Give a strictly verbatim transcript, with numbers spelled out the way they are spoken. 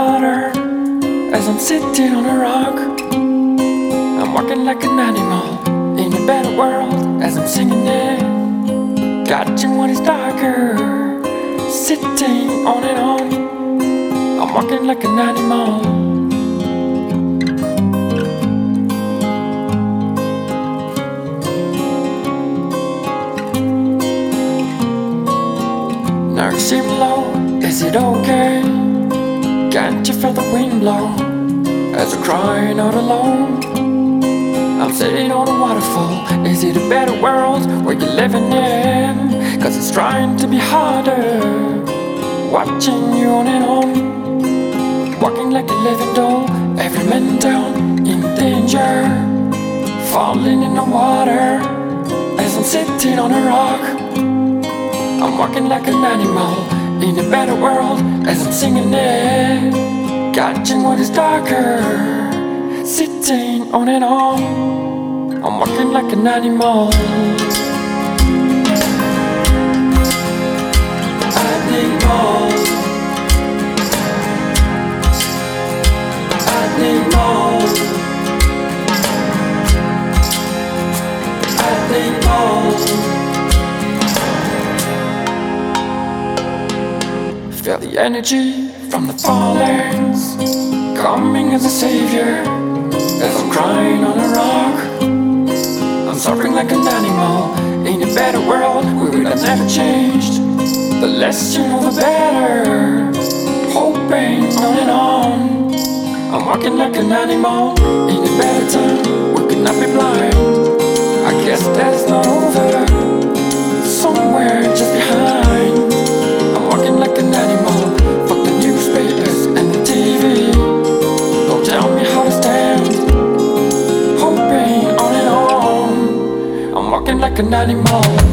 water as I'm sitting on a rock. I'm walking like an animal in a better world as I'm singing it, catching what is darker, sitting on and on. I'm walking like an animal. Now you seem low, is it okay? Can't you feel the wind blow as I'm crying out alone? I'm sitting on a waterfall. Is it a better world where you're living in? Cause it's trying to be harder, watching you on and on, walking like a living doll. Every man down in danger, falling in the water as I'm sitting on a rock. I'm walking like an animal in a better world as I'm singing it, catching what is darker, sitting on and on. I'm walking like an animal. Animal. Animal. Animal. Feel the energy from the fallings, coming as a savior as I'm crying on a rock. I'm suffering like an animal in a better world where it has never changed. The less you know, the better, hoping on and on. I'm walking like an animal in a better time. We cannot be blind. I guess that's not over, somewhere just behind. I'm walking like an animal. Fuck the newspapers and the T V. Don't tell me how to stand, hoping on and on. I'm walking like an animal.